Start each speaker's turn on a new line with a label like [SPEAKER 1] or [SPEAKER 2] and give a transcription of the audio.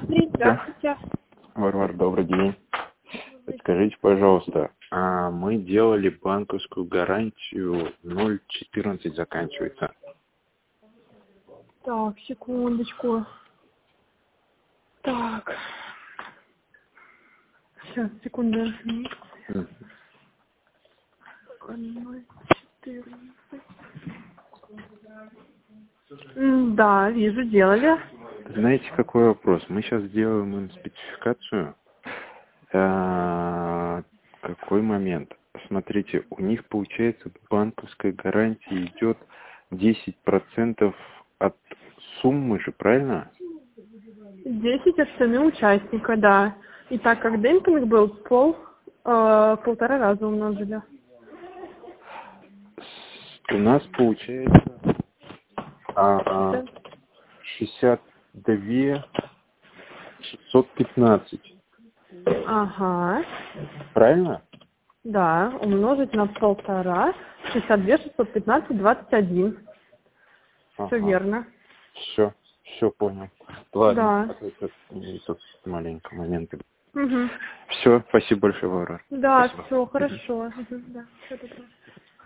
[SPEAKER 1] Здравствуйте.
[SPEAKER 2] Варвар, добрый день. Скажите, пожалуйста, мы делали банковскую гарантию 0,14 заканчивается.
[SPEAKER 1] Так, секундочку. Так. Сейчас, секунду. 0,14. Да, вижу, делали.
[SPEAKER 2] Знаете, какой вопрос? Мы сейчас делаем им спецификацию. Какой момент? Смотрите, у них, получается, банковская гарантия идет 10% от суммы же, правильно?
[SPEAKER 1] 10 от цены участника, да. И так как демпинг был, полтора раза умножили.
[SPEAKER 2] У нас получается
[SPEAKER 1] Да.
[SPEAKER 2] 62 615.
[SPEAKER 1] Ага.
[SPEAKER 2] Правильно?
[SPEAKER 1] Да, умножить на полтора. 62, 615, 21. Все верно.
[SPEAKER 2] Все понял. Ладно,
[SPEAKER 1] Да.
[SPEAKER 2] это тут маленький момент.
[SPEAKER 1] Угу.
[SPEAKER 2] Все, спасибо большое, Варвар.
[SPEAKER 1] Да,
[SPEAKER 2] Спасибо.
[SPEAKER 1] все хорошо. Да, все добро.